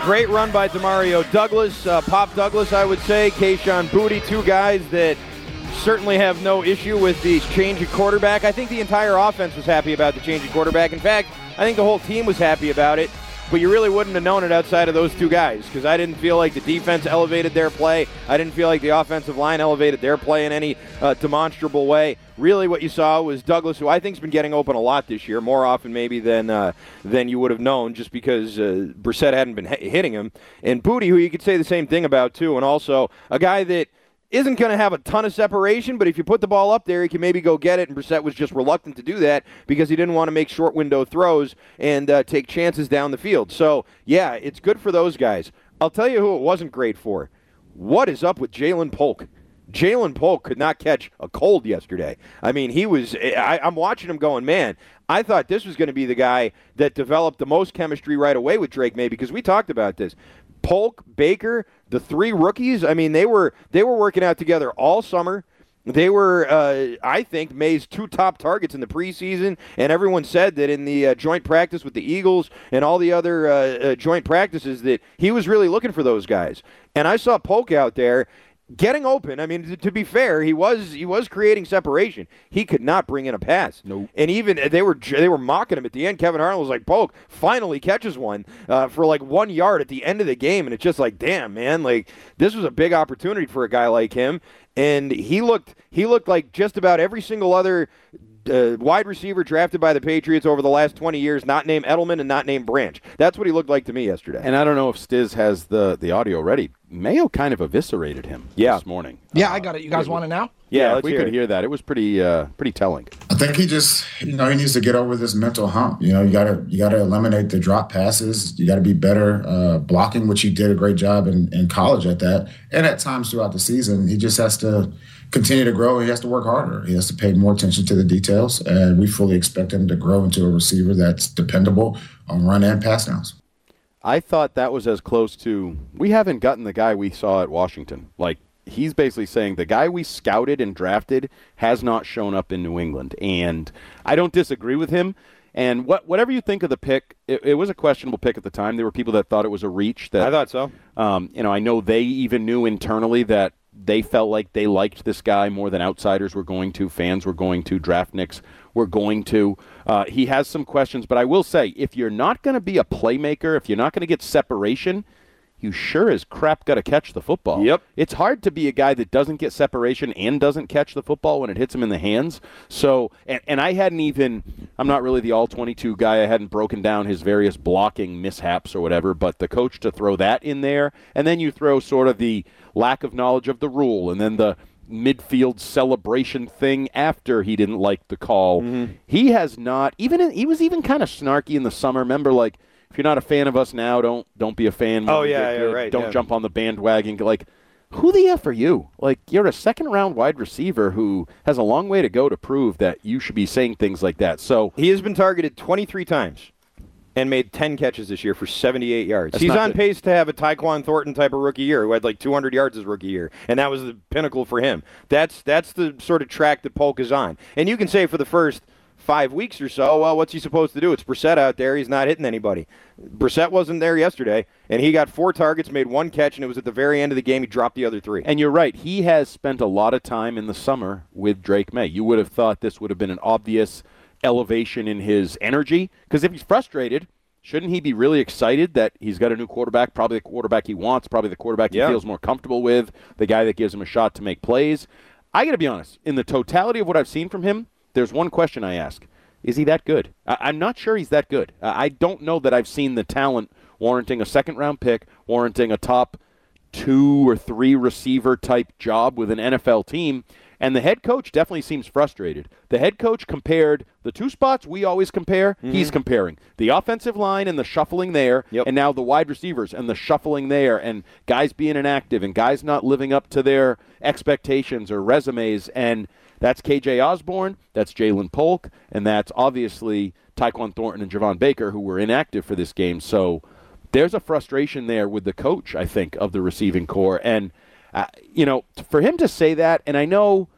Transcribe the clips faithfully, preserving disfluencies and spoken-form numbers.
Great run by Demario Douglas, uh, Pop Douglas, I would say, Kayshon Boutte, two guys that certainly have no issue with the change of quarterback. I think the entire offense was happy about the change of quarterback. In fact, I think the whole team was happy about it, but you really wouldn't have known it outside of those two guys because I didn't feel like the defense elevated their play. I didn't feel like the offensive line elevated their play in any uh, demonstrable way. Really what you saw was Douglas, who I think has been getting open a lot this year, more often maybe than uh, than you would have known just because uh, Brissett hadn't been h- hitting him. And Boutte, who you could say the same thing about too, and also a guy that isn't going to have a ton of separation, but if you put the ball up there, he can maybe go get it, and Brissett was just reluctant to do that because he didn't want to make short window throws and uh, take chances down the field. So, yeah, it's good for those guys. I'll tell you who it wasn't great for. What is up with Ja'Lynn Polk? Ja'Lynn Polk could not catch a cold yesterday. I mean, he was I, – I'm watching him going, man, I thought this was going to be the guy that developed the most chemistry right away with Drake May because we talked about this. Polk, Baker, the three rookies, I mean, they were they were working out together all summer. They were, uh, I think, May's two top targets in the preseason, and everyone said that in the uh, joint practice with the Eagles and all the other uh, uh, joint practices that he was really looking for those guys. And I saw Polk out there getting open. I mean, to, to be fair, he was he was creating separation. He could not bring in a pass. Nope. And even they were they were mocking him at the end. Kevin Harlan was like, Polk finally catches one uh, for like one yard at the end of the game, and it's just like, damn, man, like this was a big opportunity for a guy like him. And he looked he looked like just about every single other Uh, wide receiver drafted by the Patriots over the last twenty years, not named Edelman and not named Branch. That's what he looked like to me yesterday. And I don't know if Stiz has the, the audio ready. Mayo kind of eviscerated him yeah. this morning. Yeah, uh, I got it. You guys want it now? Yeah, Yeah, if let's we hear could it. hear that. It was pretty uh, pretty telling. I think he just, you know, he needs to get over this mental hump. You know, you gotta you gotta eliminate the drop passes. You gotta be better uh, blocking, which he did a great job in, in college at that. And at times throughout the season, he just has to continue to grow. He has to work harder. He has to pay more attention to the details. And we fully expect him to grow into a receiver that's dependable on run and pass downs. I thought that was as close to, we haven't gotten the guy we saw at Washington. Like, he's basically saying the guy we scouted and drafted has not shown up in New England. And I don't disagree with him. And what, whatever you think of the pick, it, it was a questionable pick at the time. There were people that thought it was a reach. That I thought so. Um, you know, I know they even knew internally that they felt like they liked this guy more than outsiders were going to, fans were going to, draftnicks were going to. Uh, he has some questions, but I will say, if you're not going to be a playmaker, if you're not going to get separation, you sure as crap got to catch the football. Yep. It's hard to be a guy that doesn't get separation and doesn't catch the football when it hits him in the hands. So, and, and I hadn't even, I'm not really the all twenty-two guy. I hadn't broken down his various blocking mishaps or whatever, but the coach to throw that in there, and then you throw sort of the lack of knowledge of the rule, and then the midfield celebration thing after he didn't like the call. Mm-hmm. He has not, even in, he was even kind of snarky in the summer. Remember, like, if you're not a fan of us now, don't don't be a fan. Oh, yeah, yeah, right. Don't yeah. jump on the bandwagon. Like, who the F are you? Like, you're a second-round wide receiver who has a long way to go to prove that you should be saying things like that. So he has been targeted twenty-three times and made ten catches this year for seventy-eight yards. That's He's not on good. pace to have a Tyquan Thornton type of rookie year who had like two hundred yards his rookie year, and that was the pinnacle for him. That's that's the sort of track that Polk is on. And you can say for the first five weeks or so, well, what's he supposed to do? It's Brissett out there. He's not hitting anybody. Brissett wasn't there yesterday, and he got four targets, made one catch, and it was at the very end of the game he dropped the other three. And you're right. He has spent a lot of time in the summer with Drake May. You would have thought this would have been an obvious elevation in his energy, because if he's frustrated, shouldn't he be really excited that he's got a new quarterback, probably the quarterback he wants, probably the quarterback he yeah. feels more comfortable with, the guy that gives him a shot to make plays? I got to be honest. In the totality of what I've seen from him, there's one question I ask. Is he that good? I- I'm not sure he's that good. I-, I don't know that I've seen the talent warranting a second-round pick, warranting a top two or three receiver type job with an N F L team. And the head coach definitely seems frustrated. The head coach compared the two spots we always compare. Mm-hmm. He's comparing the offensive line and the shuffling there, yep. and now the wide receivers and the shuffling there, and guys being inactive and guys not living up to their expectations or resumes. And that's K J Osborne, that's Ja'Lynn Polk, and that's obviously Tyquan Thornton and Javon Baker, who were inactive for this game. So there's a frustration there with the coach, I think, of the receiving core. And Uh, you know, for him to say that, and I know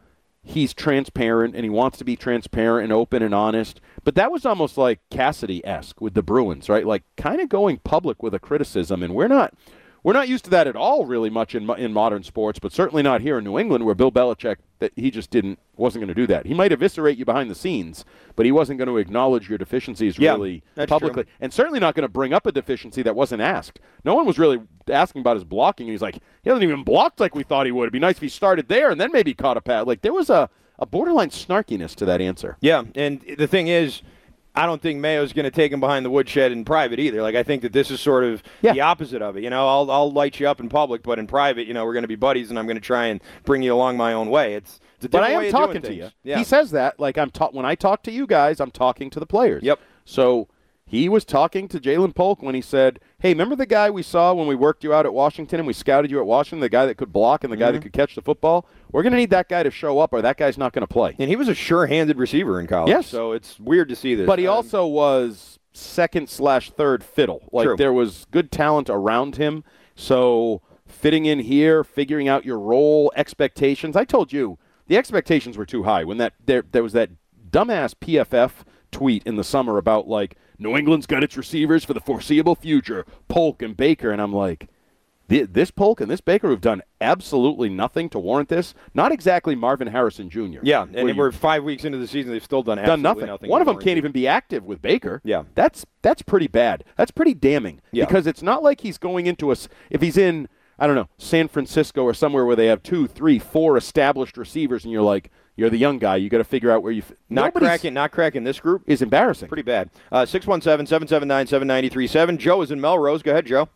he's transparent and he wants to be transparent and open and honest. But that was almost like Cassidy-esque with the Bruins, right? Like kind of going public with a criticism, and we're not we're not used to that at all, really much in in modern sports, but certainly not here in New England, where Bill Belichick that he just didn't wasn't going to do that. He might eviscerate you behind the scenes, but he wasn't going to acknowledge your deficiencies yeah, really publicly, true. And certainly not going to bring up a deficiency that wasn't asked. No one was really asking about his blocking, and he's like, he hasn't even blocked like we thought he would. It'd be nice if he started there and then maybe caught a pad. Like there was a a borderline snarkiness to that answer. Yeah, and the thing is, I don't think Mayo's going to take him behind the woodshed in private either. Like, I think that this is sort of yeah. the opposite of it. You know, I'll I'll light you up in public, but in private, you know, we're going to be buddies, and I'm going to try and bring you along my own way. It's, it's a different But I am way of talking doing to things. you. Yeah. He says that. Like, I'm ta- when I talk to you guys, I'm talking to the players. Yep. So he was talking to Jalen Polk when he said, hey, remember the guy we saw when we worked you out at Washington and we scouted you at Washington, the guy that could block and the mm-hmm. guy that could catch the football? We're going to need that guy to show up or that guy's not going to play. And he was a sure-handed receiver in college. Yes. So it's weird to see this. But he um, also was second slash third fiddle. Like true. There was good talent around him. So fitting in here, figuring out your role, expectations. I told you the expectations were too high when that there there was that dumbass P F F tweet in the summer about like New England's got its receivers for the foreseeable future, Polk and Baker, and I'm like, this Polk and this Baker have done absolutely nothing to warrant this. Not exactly Marvin Harrison Junior Yeah, and you, we're five weeks into the season. They've still done absolutely done nothing. nothing One of them can't even be active with Baker. Yeah. That's that's pretty bad. That's pretty damning. Yeah. Because it's not like he's going into a – if he's in, I don't know, San Francisco or somewhere where they have two, three, four established receivers, and you're like, you're the young guy. You got to figure out where you – Not cracking Not cracking this group. Is embarrassing. Pretty bad. Uh, six one seven, seven seven nine, seven nine three seven. Joe is in Melrose. Go ahead, Joe.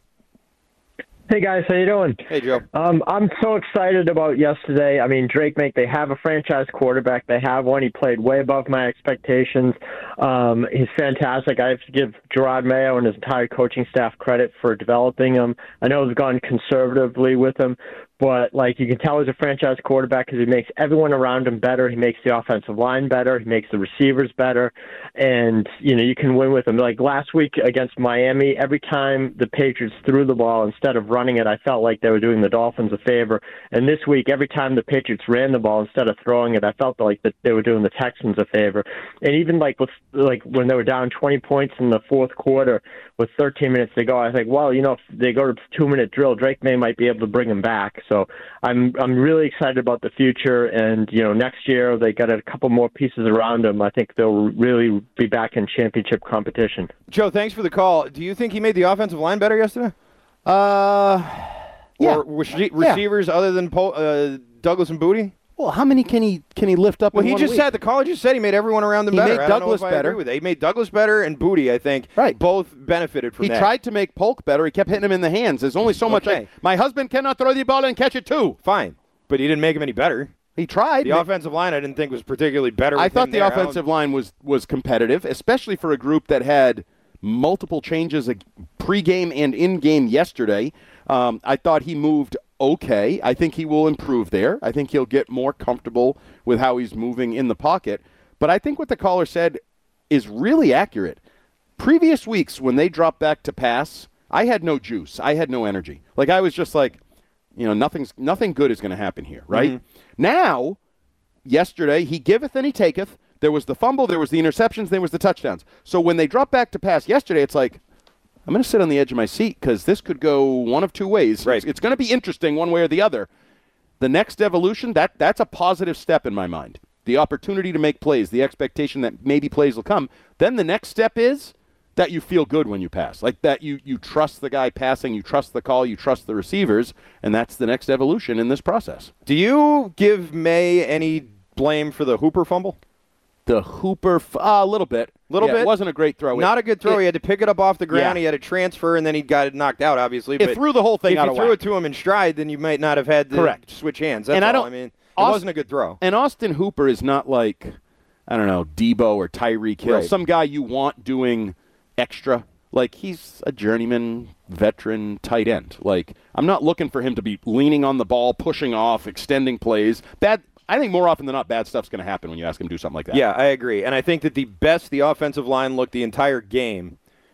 Hey, guys. How you doing? Hey, Joe. Um, I'm so excited about yesterday. I mean, Drake Maye, they have a franchise quarterback. They have one. He played way above my expectations. Um, he's fantastic. I have to give Gerard Mayo and his entire coaching staff credit for developing him. I know they've gone conservatively with him, but, like, you can tell he's a franchise quarterback because he makes everyone around him better. He makes the offensive line better. He makes the receivers better. And, you know, you can win with him. Like, last week against Miami, every time the Patriots threw the ball, instead of running it, I felt like they were doing the Dolphins a favor. And this week, every time the Patriots ran the ball, instead of throwing it, I felt like that they were doing the Texans a favor. And even, like, with, like when they were down twenty points in the fourth quarter with thirteen minutes to go, I think, well, you know, if they go to two-minute drill, Drake Maye might be able to bring them back. So I'm I'm really excited about the future, and you know, next year they got a couple more pieces around them. I think they'll really be back in championship competition. Joe, thanks for the call. Do you think he made the offensive line better yesterday? Uh, yeah. Or re- receivers yeah. other than Pol- uh, Douglas and Booty? Well, how many can he can he lift up? Well, in he one just week? said the college just said he made everyone around him he better. Made I Douglas don't know if better. I agree with it. He made Douglas better and Booty, I think, right. both benefited from he that. He tried to make Polk better. He kept hitting him in the hands. There's only so much. Okay. I, my husband cannot throw the ball and catch it too. Fine, but he didn't make him any better. He tried. The offensive line I didn't think was particularly better. I with thought him the there. offensive line was was competitive, especially for a group that had multiple changes pregame and in-game yesterday. Um, I thought he moved okay. I think he will improve there. I think he'll get more comfortable with how he's moving in the pocket. But I think what the caller said is really accurate. Previous weeks when they dropped back to pass, I had no juice. I had no energy. Like I was just like, you know, nothing's nothing good is going to happen here, right? Mm-hmm. Now, yesterday, he giveth and he taketh. There was the fumble, there was the interceptions, there was the touchdowns. So when they dropped back to pass yesterday, it's like, I'm going to sit on the edge of my seat because this could go one of two ways. Right. It's, it's going to be interesting one way or the other. The next evolution, that that's a positive step in my mind. The opportunity to make plays, the expectation that maybe plays will come. Then the next step is that you feel good when you pass. Like that you, you trust the guy passing, you trust the call, you trust the receivers, and that's the next evolution in this process. Do you give Maye any blame for the Hooper fumble? The Hooper, f- uh, a little bit. A little yeah, bit? It wasn't a great throw. Not it, a good throw. It, he had to pick it up off the ground. Yeah. He had a transfer, and then he got it knocked out, obviously. It but threw the whole thing if out you of threw whack. it to him in stride, then you might not have had to Correct. switch hands. That's and all. I, don't, I mean, it Aust- wasn't a good throw. And Austin Hooper is not like, I don't know, Debo or Tyreek Hill, right. some guy you want doing extra. Like, he's a journeyman, veteran tight end. Like, I'm not looking for him to be leaning on the ball, pushing off, extending plays. Bad. I think more often than not, bad stuff's going to happen when you ask him to do something like that. Yeah, I agree. And I think that the best the offensive line looked the entire game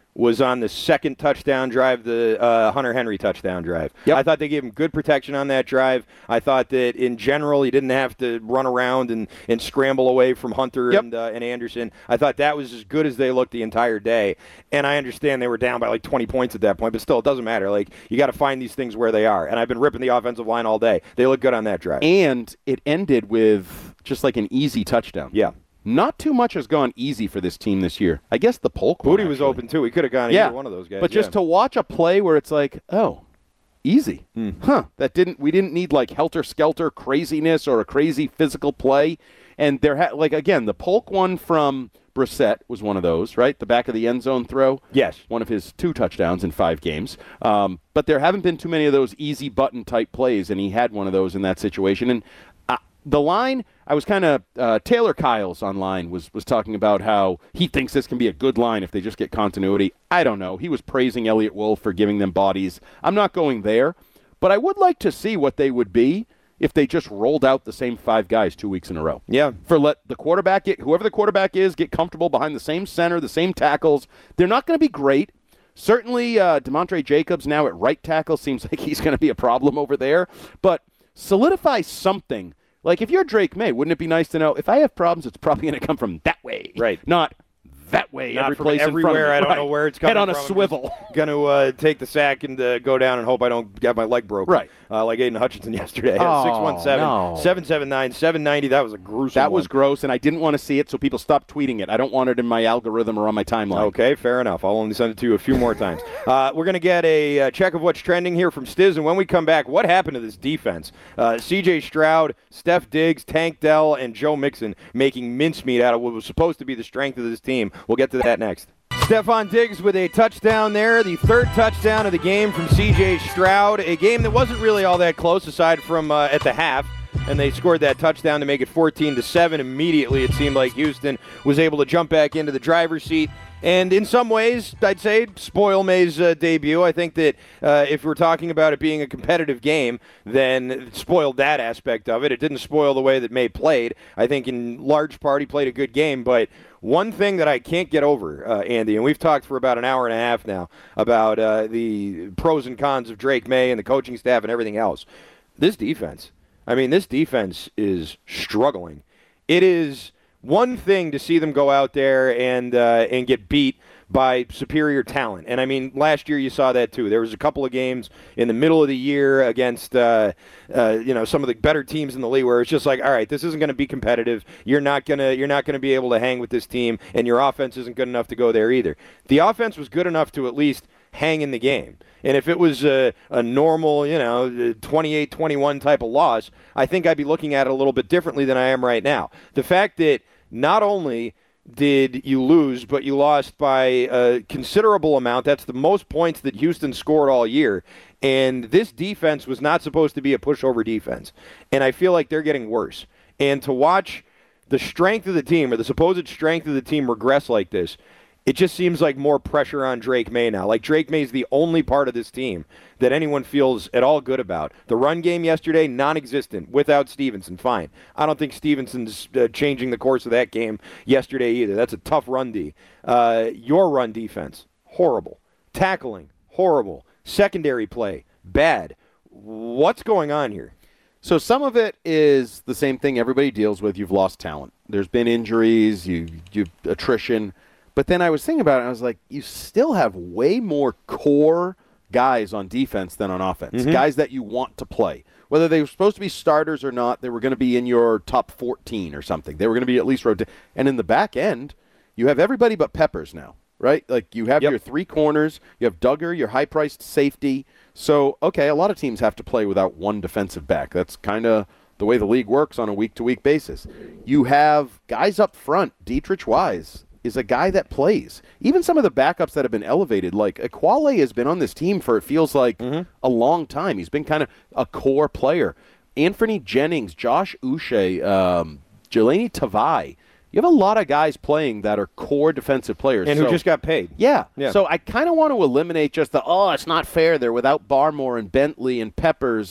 was on the second touchdown drive, the uh, Hunter Henry touchdown drive. Yep. I thought they gave him good protection on that drive. I thought that, in general, he didn't have to run around and, and scramble away from Hunter yep. and, uh, and Anderson. I thought that was as good as they looked the entire day. And I understand they were down by like twenty points at that point, but still, it doesn't matter. Like, you got to find these things where they are. And I've been ripping the offensive line all day. They look good on that drive. And it ended with just like an easy touchdown. Yeah. Not too much has gone easy for this team this year. I guess the Polk Booty one, was actually. open, too. He could have gone yeah. either one of those guys. But just yeah. to watch a play where it's like, oh, easy. Mm. Huh. That didn't we didn't need like helter-skelter craziness or a crazy physical play. And there had like again, the Polk one from Brissett was one of those, right? The back of the end zone throw. Yes. One of his two touchdowns in five games. Um, but there haven't been too many of those easy button type plays, and he had one of those in that situation. And uh, the line, I was kind of uh, Taylor Kyles online was was talking about how he thinks this can be a good line if they just get continuity. I don't know. He was praising Elliott Wolf for giving them bodies. I'm not going there, but I would like to see what they would be if they just rolled out the same five guys two weeks in a row. Yeah. For let the quarterback get whoever the quarterback is get comfortable behind the same center, the same tackles. They're not going to be great. Certainly, uh, DeMontre Jacobs now at right tackle seems like he's going to be a problem over there. But solidify something. Like, if you're Drake May, wouldn't it be nice to know, if I have problems, it's probably going to come from that way. Right. Not that way. Not every from place everywhere. in front of me. I don't right. know where it's coming Head on from. a swivel. Going to uh, take the sack and uh, go down and hope I don't get my leg broken. Right. Uh, like Aiden Hutchinson yesterday. Oh, six one seven, no. seven seven nine, seven ninety. That was a gruesome That was one. gross, and I didn't want to see it, so people stopped tweeting it. I don't want it in my algorithm or on my timeline. Okay, fair enough. I'll only send it to you a few more times. Uh, we're going to get a uh, check of what's trending here from Stiz, and when we come back, what happened to this defense? Uh, C J Stroud, Steph Diggs, Tank Dell, and Joe Mixon making mincemeat out of what was supposed to be the strength of this team. We'll get to that next. Stephon Diggs with a touchdown there, the third touchdown of the game from C J Stroud, a game that wasn't really all that close aside from uh, at the half, and they scored that touchdown to make it fourteen to seven. Immediately, it seemed like Houston was able to jump back into the driver's seat. And in some ways, I'd say, spoil May's uh, debut. I think that uh, if we're talking about it being a competitive game, then it spoiled that aspect of it. It didn't spoil the way that May played. I think in large part he played a good game, but one thing that I can't get over, uh, Andy, and we've talked for about an hour and a half now about uh, the pros and cons of Drake May and the coaching staff and everything else. This defense, I mean, this defense is struggling. It is one thing to see them go out there and uh, and get beat by superior talent. And, I mean, last year you saw that too. There was a couple of games in the middle of the year against, uh, uh, you know, some of the better teams in the league where it's just like, all right, this isn't going to be competitive. You're not going to you're not going to be able to hang with this team, and your offense isn't good enough to go there either. The offense was good enough to at least hang in the game. And if it was a, a normal, you know, twenty-eight twenty-one type of loss, I think I'd be looking at it a little bit differently than I am right now. The fact that not only did you lose, but you lost by a considerable amount. That's the most points that Houston scored all year. And this defense was not supposed to be a pushover defense. And I feel like they're getting worse. And to watch the strength of the team, or the supposed strength of the team, regress like this, it just seems like more pressure on Drake May now. Like, Drake May is the only part of this team that anyone feels at all good about. The run game yesterday, non-existent without Stevenson. Fine. I don't think Stevenson's uh, changing the course of that game yesterday either. That's a tough run D. Uh, your run defense, horrible. Tackling, horrible. Secondary play, bad. What's going on here? So some of it is the same thing everybody deals with. You've lost talent. There's been injuries, you, you attrition. But then I was thinking about it, and I was like, you still have way more core guys on defense than on offense, mm-hmm. guys that you want to play. Whether they were supposed to be starters or not, they were going to be in your top fourteen or something. They were going to be at least rotate. And in the back end, you have everybody but Peppers now, right? Like, you have yep. your three corners, you have Duggar, your high-priced safety. So, okay, a lot of teams have to play without one defensive back. That's kind of the way the league works on a week-to-week basis. You have guys up front. Dietrich Wise is a guy that plays. Even some of the backups that have been elevated, like Equale has been on this team for, it feels like, mm-hmm. a long time. He's been kind of a core player. Anthony Jennings, Josh Uche, um, Jelani Tavai. You have a lot of guys playing that are core defensive players. And so, who just got paid. Yeah. yeah. So I kind of want to eliminate just the, oh, it's not fair. They're without Barmore and Bentley and Peppers.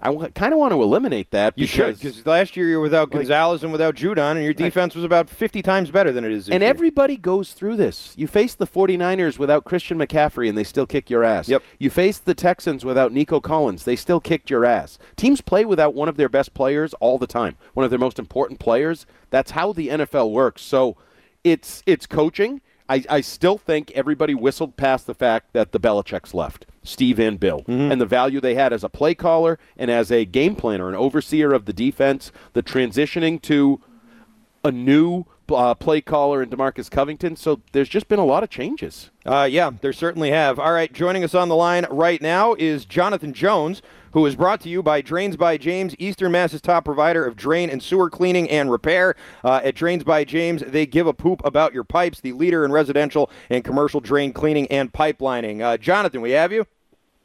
I w- kind of want to eliminate that. You should, because last year you were without like, Gonzalez and without Judon, and your defense was about fifty times better than it is this And year. everybody goes through this. You face the 49ers without Christian McCaffrey, and they still kick your ass. Yep. You face the Texans without Nico Collins. They still kicked your ass. Teams play without one of their best players all the time, one of their most important players. That's how the N F L works. So it's it's coaching. I, I still think everybody whistled past the fact that the Belichicks left, Steve and Bill, mm-hmm. and the value they had as a play caller and as a game planner, an overseer of the defense, the transitioning to a new uh, play caller in DeMarcus Covington. So there's just been a lot of changes. Uh, yeah, there certainly have. All right, joining us on the line right now is Jonathan Jones, who is brought to you by Drains by James, Eastern Mass's top provider of drain and sewer cleaning and repair. Uh, at Drains by James, they give a poop about your pipes, the leader in residential and commercial drain cleaning and pipelining. Uh, Jonathan, we have you?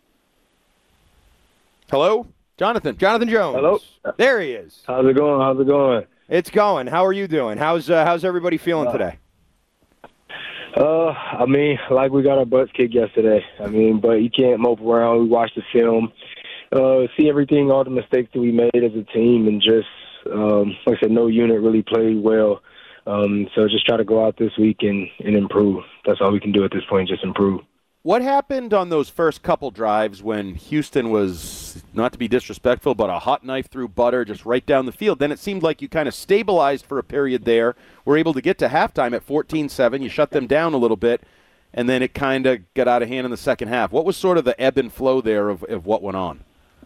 Hello? Jonathan. Jonathan Jones. Hello? There he is. How's it going? How's it going? It's going. How are you doing? How's uh, how's everybody feeling uh, today? Uh, I mean, like we got our butts kicked yesterday. I mean, but you can't mope around. We watched the film, uh, see everything, all the mistakes that we made as a team, and just, um, like I said, no unit really played well. Um, so just try to go out this week and, and improve. That's all we can do at this point, just improve. What happened on those first couple drives when Houston was, not to be disrespectful, but a hot knife through butter just right down the field? Then it seemed like you kind of stabilized for a period there, were able to get to halftime at fourteen seven. You shut them down a little bit, and then it kind of got out of hand in the second half. What was sort of the ebb and flow there of, of what went on?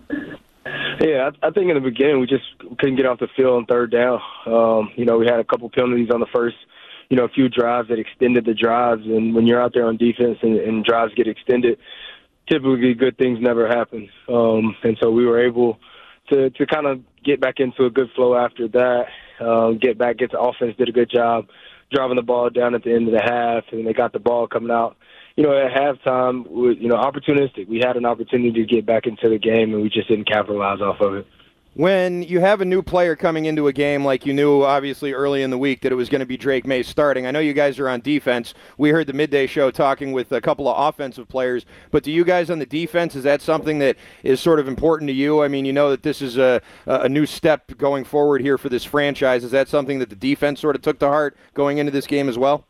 Yeah, I, I think in the beginning we just couldn't get off the field on third down. Um, you know, we had a couple penalties on the first you know, a few drives that extended the drives. And when you're out there on defense and, and drives get extended, typically good things never happen. Um, and so we were able to, to kind of get back into a good flow after that, uh, get back, get the offense, did a good job driving the ball down at the end of the half, and they got the ball coming out. You know, at halftime, you know, opportunistic. We had an opportunity to get back into the game, and we just didn't capitalize off of it. When you have a new player coming into a game like you knew, obviously, early in the week that it was going to be Drake Maye starting, I know you guys are on defense. We heard the midday show talking with a couple of offensive players, but to you guys on the defense, is that something that is sort of important to you? I mean, you know that this is a, a new step going forward here for this franchise. Is that something that the defense sort of took to heart going into this game as well?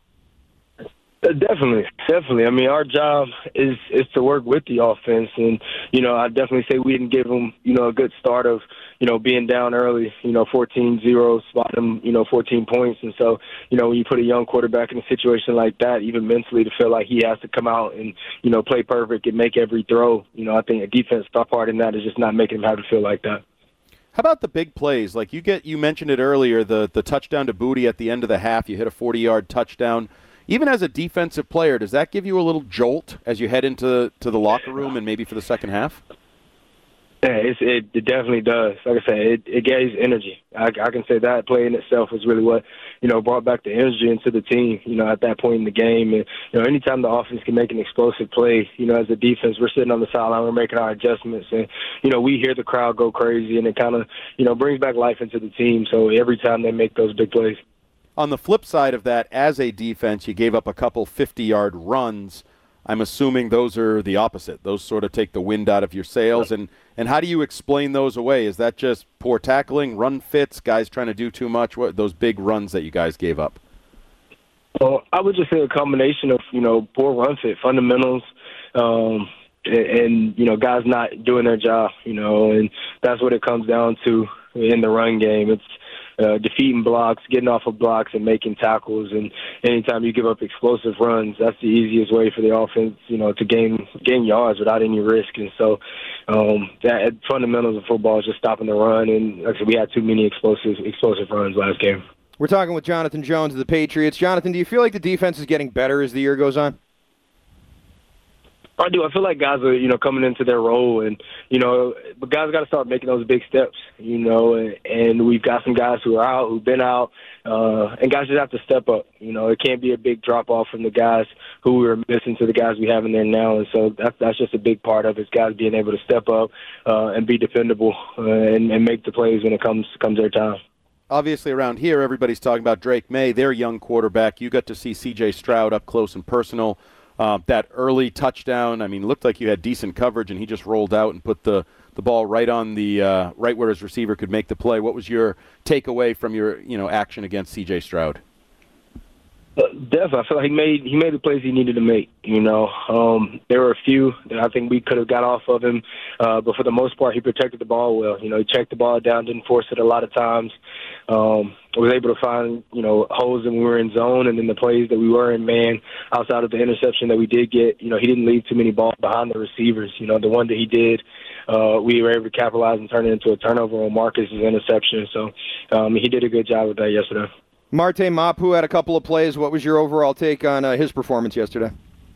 Definitely, definitely. I mean, our job is is to work with the offense, and you know, I definitely say we didn't give them, you know, a good start of, you know, being down early, you know, fourteen zero, spot them, you know, fourteen points, and so, you know, when you put a young quarterback in a situation like that, even mentally, to feel like he has to come out and, you know, play perfect and make every throw, you know, I think a defense part in that is just not making him have to feel like that. How about the big plays? Like you get, you mentioned it earlier, the the touchdown to Booty at the end of the half. You hit a forty-yard touchdown. Even as a defensive player, does that give you a little jolt as you head into to the locker room and maybe for the second half? Yeah, it's, it, it definitely does. Like I said, it, it gives energy. I, I can say that play in itself was really what, you know, brought back the energy into the team, you know, at that point in the game. And, you know, anytime the offense can make an explosive play, you know, as a defense, we're sitting on the sideline, we're making our adjustments. And, you know, we hear the crowd go crazy, and it kind of, you know, brings back life into the team. So every time they make those big plays. On the flip side of that, as a defense, you gave up a couple fifty-yard runs. I'm assuming those are the opposite. Those sort of take the wind out of your sails. And, and how do you explain those away? Is that just poor tackling, run fits, guys trying to do too much? What those big runs that you guys gave up? Well, I would just say a combination of, you know, poor run fit, fundamentals, um, and, and, you know, guys not doing their job, you know, and that's what it comes down to in the run game. It's Uh, defeating blocks, getting off of blocks, and making tackles. And anytime you give up explosive runs, that's the easiest way for the offense, you know, to gain gain yards without any risk. And so, um, that fundamentals of football is just stopping the run. And like I said, we had too many explosive explosive runs last game. We're talking with Jonathan Jones of the Patriots. Jonathan, do you feel like the defense is getting better as the year goes on? I do. I feel like guys are, you know, coming into their role, and, you know, but guys got to start making those big steps, you know, and, and we've got some guys who are out, who've been out, uh, and guys just have to step up. You know, it can't be a big drop-off from the guys who we were missing to the guys we have in there now, and so that's, that's just a big part of it, is guys being able to step up uh, and be dependable uh, and, and make the plays when it comes comes their time. Obviously, around here, everybody's talking about Drake Maye, their young quarterback. You got to see C J Stroud up close and personal. Uh, that early touchdown, I mean, looked like you had decent coverage, and he just rolled out and put the, the ball right on the uh, right where his receiver could make the play. What was your takeaway from your you know action against C J Stroud? Uh, definitely, I feel like he made he made the plays he needed to make. You know, um, there were a few that I think we could have got off of him, uh, but for the most part, he protected the ball well. You know, he checked the ball down, didn't force it a lot of times. Um, was able to find you know holes when we were in zone, and then the plays that we were in man. Outside of the interception that we did get, you know, he didn't leave too many balls behind the receivers. You know, the one that he did, uh, we were able to capitalize and turn it into a turnover on Marcus's interception. So um, he did a good job with that yesterday. Marte Mapu had a couple of plays. What was your overall take on uh, his performance yesterday?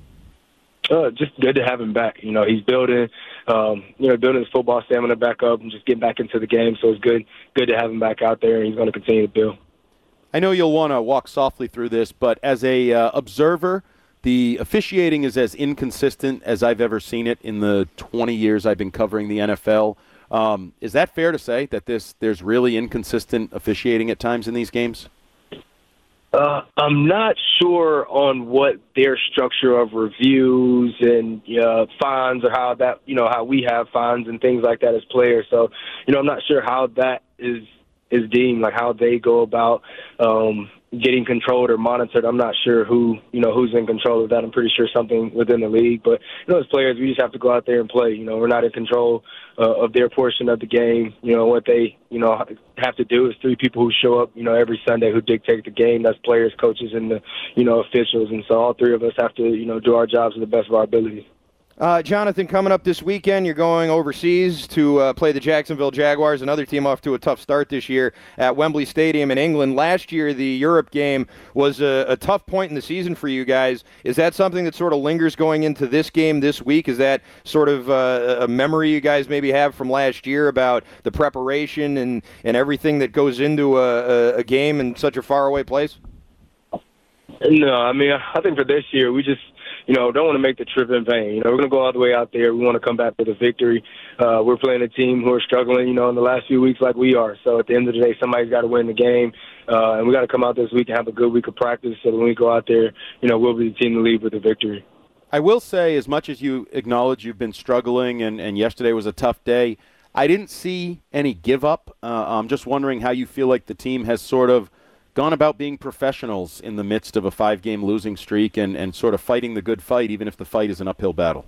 Uh, just good to have him back. You know, he's building, um, you know, building his football stamina back up and just getting back into the game. So it's good, good to have him back out there, and he's going to continue to build. I know you'll want to walk softly through this, but as a uh, observer, the officiating is as inconsistent as I've ever seen it in the twenty years I've been covering the N F L. Um, is that fair to say that this there's really inconsistent officiating at times in these games? Uh, I'm not sure on what their structure of reviews and uh, fines or how that, you know, how we have fines and things like that as players. So, you know, I'm not sure how that is is deemed, like how they go about um, getting controlled or monitored. I'm not sure who, you know, who's in control of that. I'm pretty sure something within the league. But, you know, as players, we just have to go out there and play. You know, we're not in control uh, of their portion of the game. You know, what they, you know, have to do is three people who show up, you know, every Sunday who dictate the game. That's players, coaches, and the, you know, officials. And so all three of us have to, you know, do our jobs to the best of our abilities. Uh, Jonathan, coming up this weekend, you're going overseas to uh, play the Jacksonville Jaguars, another team off to a tough start this year at Wembley Stadium in England. Last year, the Europe game was a, a tough point in the season for you guys. Is that something that sort of lingers going into this game this week? Is that sort of uh, a memory you guys maybe have from last year about the preparation and, and everything that goes into a, a, a game in such a faraway place? No, I mean, I think for this year, we just, you know, don't want to make the trip in vain. You know, we're going to go all the way out there. We want to come back with a victory. Uh, we're playing a team who are struggling, you know, in the last few weeks like we are. So at the end of the day, somebody's got to win the game. Uh, and we got to come out this week and have a good week of practice so that when we go out there, you know, we'll be the team to lead with a victory. I will say, as much as you acknowledge you've been struggling and, and yesterday was a tough day, I didn't see any give up. Uh, I'm just wondering how you feel like the team has sort of gone about being professionals in the midst of a five-game losing streak and, and sort of fighting the good fight, even if the fight is an uphill battle.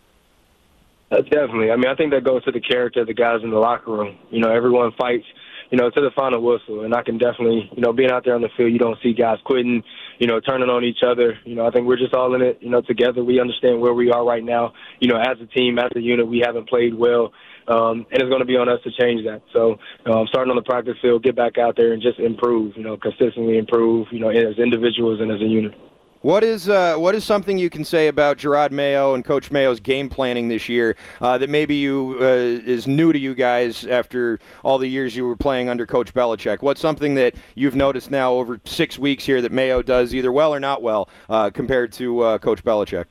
Uh, definitely. I mean, I think that goes to the character of the guys in the locker room. You know, everyone fights, you know, to the final whistle. And I can definitely, you know, being out there on the field, you don't see guys quitting, you know, turning on each other. You know, I think we're just all in it, you know, together. We understand where we are right now. You know, as a team, as a unit, we haven't played well. Um, and it's going to be on us to change that. So um, starting on the practice field, get back out there and just improve, you know, consistently improve, you know, as individuals and as a unit. What is uh, what is something you can say about Jerod Mayo and Coach Mayo's game planning this year uh, that maybe you uh, is new to you guys after all the years you were playing under Coach Belichick? What's something that you've noticed now over six weeks here that Mayo does either well or not well uh, compared to uh, Coach Belichick?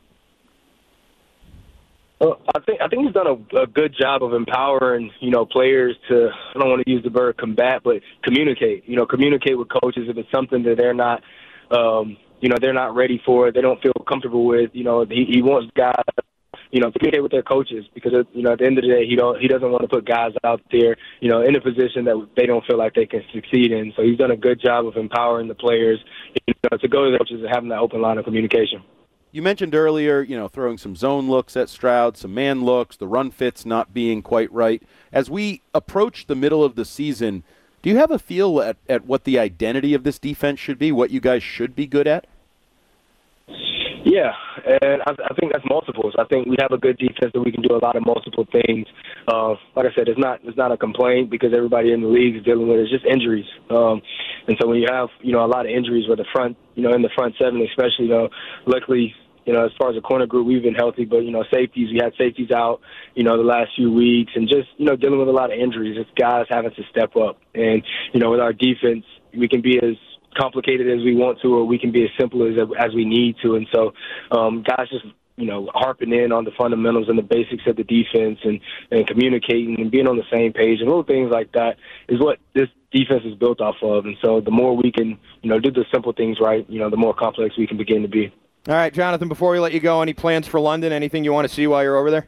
Well, I think I think he's done a, a good job of empowering, you know, players to, I don't want to use the word combat, but communicate. You know, communicate with coaches if it's something that they're not, um, you know, they're not ready for, they don't feel comfortable with. You know, he, he wants guys, you know, to communicate with their coaches because, you know, at the end of the day, he don't he doesn't want to put guys out there, you know, in a position that they don't feel like they can succeed in. So he's done a good job of empowering the players, you know, to go to the coaches and having that open line of communication. You mentioned earlier, you know, throwing some zone looks at Stroud, some man looks, the run fits not being quite right. As we approach the middle of the season, do you have a feel at, at what the identity of this defense should be, what you guys should be good at? Yeah, and I, I think that's multiples. I think we have a good defense that we can do a lot of multiple things. Uh, like I said, it's not it's not a complaint because everybody in the league is dealing with it. It's just injuries. Um, and so when you have, you know, a lot of injuries with the front, you know, in the front seven especially, you know, luckily, you know, as far as the corner group, we've been healthy. But, you know, safeties, we had safeties out, you know, the last few weeks. And just, you know, dealing with a lot of injuries. It's guys having to step up. And, you know, with our defense, we can be as complicated as we want to, or we can be as simple as as we need to. And so um, guys just, you know, harping in on the fundamentals and the basics of the defense and, and communicating and being on the same page and little things like that is what this defense is built off of. And so the more we can, you know, do the simple things right, you know, the more complex we can begin to be. All right, Jonathan, before we let you go, any plans for London? Anything you want to see while you're over there?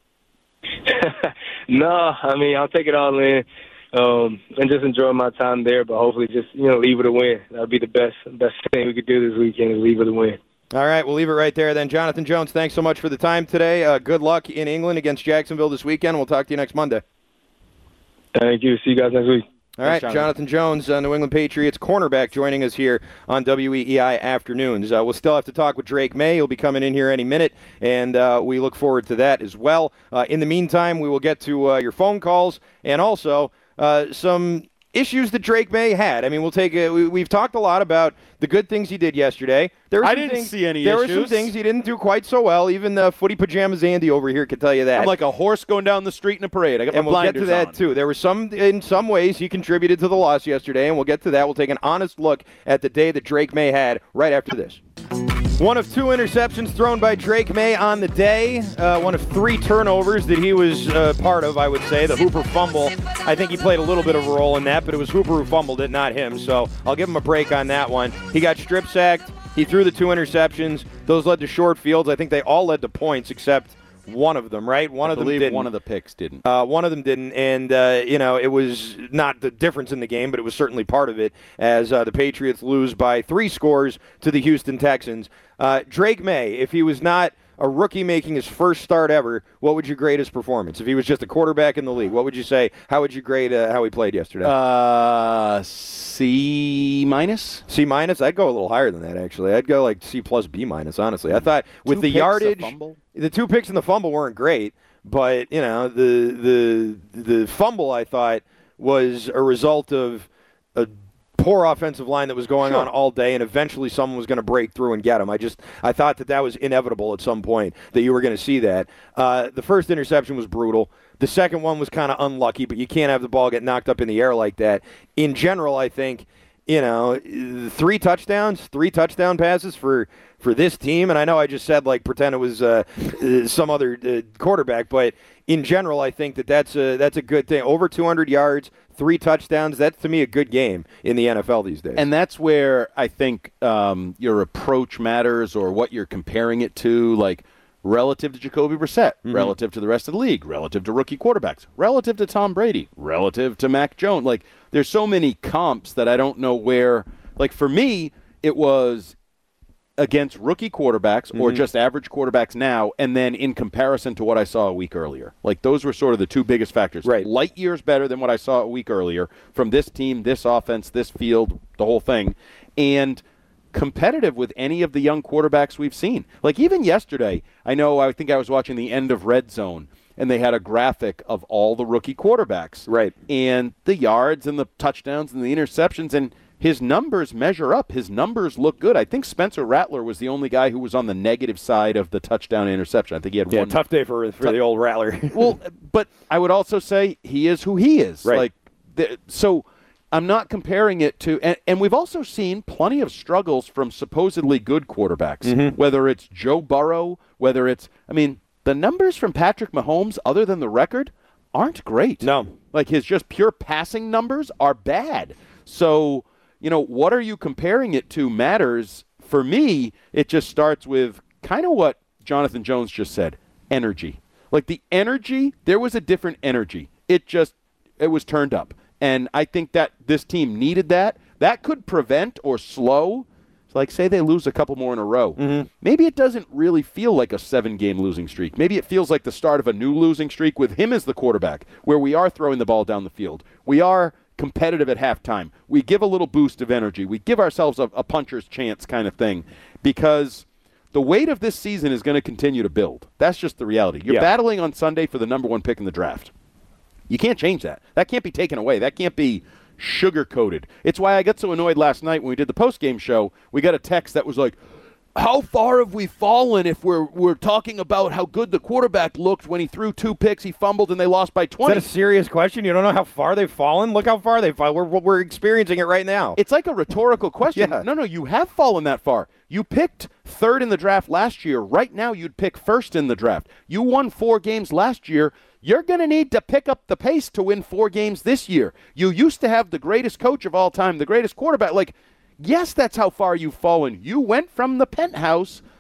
No, I mean, I'll take it all in um, and just enjoy my time there, but hopefully just, you know, leave with a win. That would be the best best thing we could do this weekend is leave with a win. All right, we'll leave it right there then. Jonathan Jones, thanks so much for the time today. Uh, good luck in England against Jacksonville this weekend. We'll talk to you next Monday. Thank you. See you guys next week. All right, Thanks, Jonathan Jones, uh, New England Patriots cornerback, joining us here on W E E I Afternoons. Uh, we'll still have to talk with Drake May. He'll be coming in here any minute, and uh, we look forward to that as well. Uh, in the meantime, we will get to uh, your phone calls and also uh, some issues that Drake May had. I mean, we'll take a, we, we've talked a lot about the good things he did yesterday. There were I some didn't things, see any There issues. were some things he didn't do quite so well. Even the Footy Pajamas Andy over here could tell you that. I'm like a horse going down the street in a parade. I got and my we'll get blinders to that on. too. There were some, in some ways, he contributed to the loss yesterday, and we'll get to that. We'll take an honest look at the day that Drake May had right after this. One of two interceptions thrown by Drake May on the day. Uh, one of three turnovers that he was uh, part of, I would say. The Hooper fumble. I think he played a little bit of a role in that, but it was Hooper who fumbled it, not him. So I'll give him a break on that one. He got strip sacked. He threw the two interceptions. Those led to short fields. I think they all led to points except one of them, right? One I of them believe didn't. one of the picks didn't. Uh, one of them didn't, and, uh, you know, it was not the difference in the game, but it was certainly part of it as uh, the Patriots lose by three scores to the Houston Texans. Uh, Drake May, if he was not a rookie making his first start ever, what would you grade his performance? If he was just a quarterback in the league, what would you say? How would you grade uh, how he played yesterday? Uh, C minus? C minus? I'd go a little higher than that, actually. I'd go like C plus B minus, honestly. I thought with Two the picks, a yardage, fumble? the two picks and the fumble weren't great, but, you know, the the the fumble, I thought, was a result of a poor offensive line that was going Sure. on all day, and eventually someone was going to break through and get him. I just I thought that that was inevitable at some point, that you were going to see that. Uh, the first interception was brutal. The second one was kind of unlucky, but you can't have the ball get knocked up in the air like that. In general, I think, you know, three touchdowns, three touchdown passes for, for this team, and I know I just said, like, pretend it was uh, some other uh, quarterback, but in general, I think that that's a, that's a good thing. Over two hundred yards, three touchdowns, that's, to me, a good game in the N F L these days. And that's where I think um, your approach matters, or what you're comparing it to, like relative to Jacoby Brissett, mm-hmm. relative to the rest of the league, relative to rookie quarterbacks, relative to Tom Brady, relative to Mac Jones. Like, there's so many comps that I don't know where. Like, for me, it was against rookie quarterbacks or mm-hmm. just average quarterbacks now, and then in comparison to what I saw a week earlier. Like, those were sort of the two biggest factors. Right. Light years better than what I saw a week earlier from this team, this offense, this field, the whole thing. And competitive with any of the young quarterbacks we've seen. Like, even yesterday, I know I think I was watching the end of Red Zone, and they had a graphic of all the rookie quarterbacks. Right. And the yards and the touchdowns and the interceptions, and his numbers measure up. His numbers look good. I think Spencer Rattler was the only guy who was on the negative side of the touchdown interception. I think he had yeah, one. tough day for, for the old Rattler. Well, but I would also say he is who he is. Right. Like, the, so I'm not comparing it to, and, and we've also seen plenty of struggles from supposedly good quarterbacks, mm-hmm. whether it's Joe Burrow, whether it's, I mean, the numbers from Patrick Mahomes, other than the record, aren't great. No. Like, his just pure passing numbers are bad. So, you know, what are you comparing it to matters. For me, it just starts with kind of what Jonathan Jones just said, energy. Like, the energy, there was a different energy. It just, it was turned up. And I think that this team needed that. That could prevent or slow, like, say they lose a couple more in a row. Mm-hmm. Maybe it doesn't really feel like a seven-game losing streak. Maybe it feels like the start of a new losing streak with him as the quarterback, where we are throwing the ball down the field. We are competitive at halftime. We give a little boost of energy. We give ourselves a, a puncher's chance kind of thing, because the weight of this season is going to continue to build. That's just the reality. You're yeah. battling on Sunday for the number one pick in the draft. You can't change that. That can't be taken away. That can't be sugar-coated. It's why I got so annoyed last night when we did the post-game show. We got a text that was like, how far have we fallen if we're we're talking about how good the quarterback looked when he threw two picks, he fumbled, and they lost by twenty? Is that a serious question? You don't know how far they've fallen? Look how far they've fallen. We're, we're experiencing it right now. It's like a rhetorical question. Yeah. No, no, you have fallen that far. You picked third in the draft last year. Right now, you'd pick first in the draft. You won four games last year. You're going to need to pick up the pace to win four games this year. You used to have the greatest coach of all time, the greatest quarterback. Like, yes, that's how far you've fallen. You went from the penthouse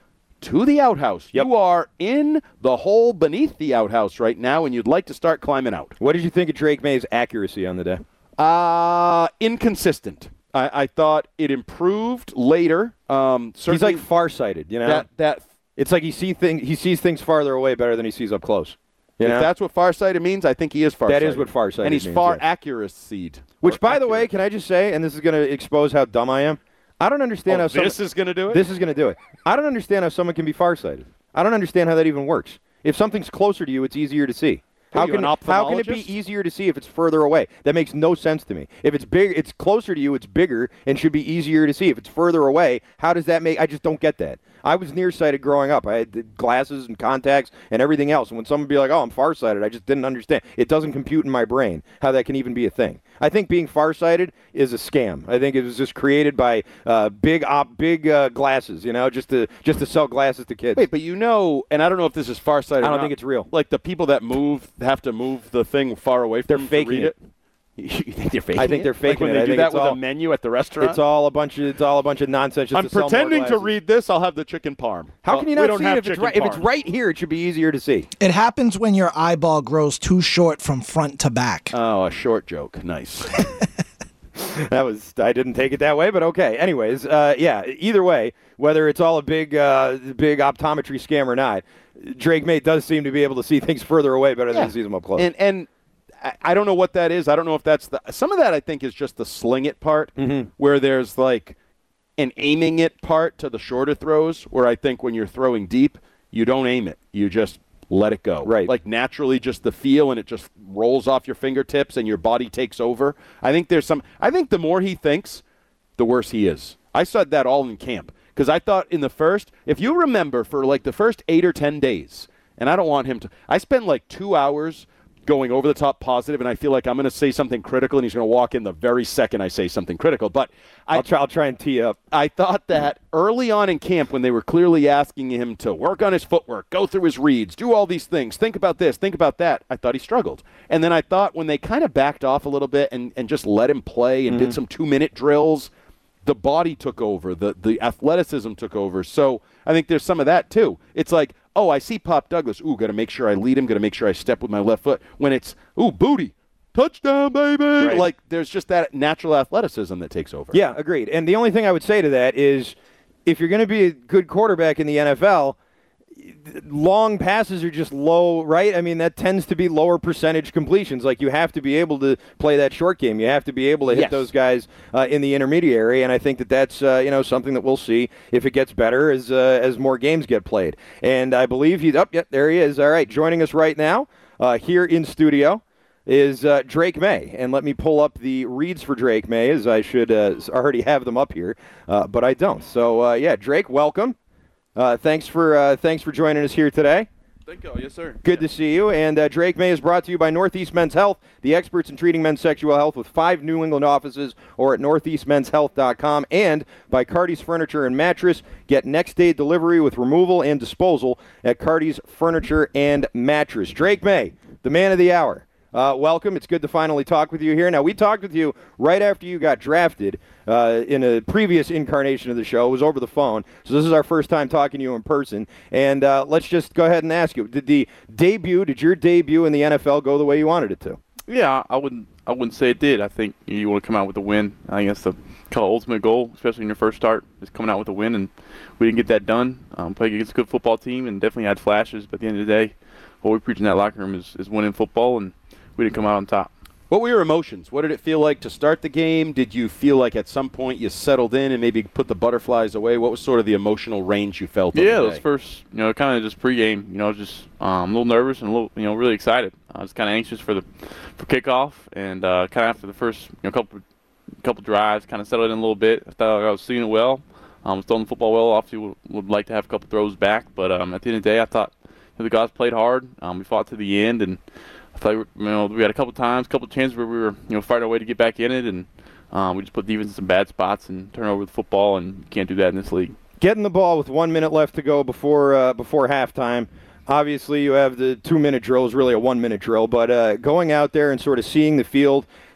to the outhouse. Yep. You are in the hole beneath the outhouse right now, and you'd like to start climbing out. What did you think of Drake May's accuracy on the day? Uh, inconsistent. I, I thought it improved later. Um, He's like farsighted, you know? that that. It's like he see thing, he sees things farther away better than he sees up close. You If know? that's what farsighted means, I think he is farsighted. That is what farsighted And he's means, far yes. accuracied. Which, Or by the way, accurate. can I just say, and this is going to expose how dumb I am, I don't understand Oh, how someone, this is going to do it? This is going to do it. I don't understand how someone can be farsighted. I don't understand how that even works. If something's closer to you, it's easier to see. What How are you, can an how can it be ophthalmologist? easier to see if it's further away? That makes no sense to me. If it's big, it's closer to you, it's bigger and should be easier to see. If it's further away, how does that make? I just don't get that. I was nearsighted growing up. I had the glasses and contacts and everything else. And when someone be like, "Oh, I'm farsighted," I just didn't understand. It doesn't compute in my brain how that can even be a thing. I think being farsighted is a scam. I think it was just created by uh, big op, big uh, glasses, you know, just to just to sell glasses to kids. Wait, but you know, and I don't know if this is farsighted. I or don't not, think it's real. Like the people that move have to move the thing far away from They're them to faking read it. You think they're faking I think it? they're faking like when it. They I do think that it's with all- a menu at the restaurant. It's all a bunch of it's all a bunch of nonsense. Just I'm to sell more pretending to glasses. read this. I'll have the chicken parm. How Well, can you we not don't see have it if it's chicken right? If it's parm. right here, it should be easier to see. It happens when your eyeball grows too short from front to back. Oh, a short joke. Nice. That was I didn't take it that way, but okay. Anyways, uh, yeah. Either way, whether it's all a big, uh, big optometry scam or not, Drake May does seem to be able to see things further away better than Yeah. he sees them up close. And and I, I don't know what that is. I don't know if that's the some of that. I think is just the sling it part, Mm-hmm. where there's like an aiming it part to the shorter throws. Where I think when you're throwing deep, you don't aim it. You just let it go. Right. Like naturally, just the feel, and it just rolls off your fingertips, and your body takes over. I think there's some. I think the more he thinks, the worse he is. I said that all in camp because I thought in the first, if you remember, for like the first eight or ten days, and I don't want him to. I spent like two hours going over the top positive, and I feel like I'm going to say something critical, and he's going to walk in the very second I say something critical. But I I'll try. I'll try and tee up. I thought that early on in camp when they were clearly asking him to work on his footwork, go through his reads, do all these things, think about this, think about that, I thought he struggled. And then I thought when they kind of backed off a little bit and, and just let him play and Mm-hmm. did some two-minute drills, the body took over, the, the athleticism took over. So I think there's some of that too. It's like, oh, I see Pop Douglas. Ooh, got to make sure I lead him, got to make sure I step with my left foot. When it's, ooh, booty. Touchdown, baby! Right. Like, there's just that natural athleticism that takes over. Yeah, agreed. And the only thing I would say to that is, if you're going to be a good quarterback in the N F L, long passes are just low, right? I mean, that tends to be lower percentage completions. Like, you have to be able to play that short game. You have to be able to hit Yes. those guys uh, in the intermediary, and I think that that's uh, you know something that we'll see if it gets better as uh, as more games get played. And I believe he's up. Yep, there he is. All right, joining us right now uh, here in studio is uh, Drake May. And let me pull up the reads for Drake May, as I should uh, already have them up here, uh, but I don't. So, uh, yeah, Drake, welcome. Uh, thanks for uh, thanks for joining us here today. Thank you. Yes, sir. Good to see you. And uh, Drake May is brought to you by Northeast Men's Health, the experts in treating men's sexual health with five New England offices, or at northeast men's health dot com, and by Cardi's Furniture and Mattress. Get next day delivery with removal and disposal at Cardi's Furniture and Mattress. Drake May, the man of the hour. Uh, welcome. It's good to finally talk with you here. Now, we talked with you right after you got drafted uh, in a previous incarnation of the show. It was over the phone. So this is our first time talking to you in person. And uh, let's just go ahead and ask you, did the debut, did your debut in the N F L go the way you wanted it to? Yeah, I wouldn't. I wouldn't say it did. I think you want to come out with a win. I think that's the kind of ultimate goal, especially in your first start, is coming out with a win. And we didn't get that done. Um, played against a good football team and definitely had flashes. But at the end of the day, what we preach in that locker room is, is winning football, and we didn't come out on top. What were your emotions? What did it feel like to start the game? Did you feel like at some point you settled in and maybe put the butterflies away? What was sort of the emotional range you felt? Yeah, on the those day? first, you know, kind of just pregame, you know, just um, a little nervous and a little, you know, really excited. I was kind of anxious for the for kickoff, and uh, kind of after the first, you know, couple couple drives, kind of settled in a little bit. I thought I was seeing it well. Um, was throwing the football well. Obviously, would, would like to have a couple throws back, but um, at the end of the day, I thought you know, the guys played hard. Um, we fought to the end, and I thought you know we had a couple times, a couple chances where we were you know fighting our way to get back in it, and um, we just put defense in some bad spots and turn over the football, and you can't do that in this league. Getting the ball with one minute left to go before uh, before halftime. Obviously, you have the two-minute drill is really a one-minute drill, but uh, going out there and sort of seeing the field,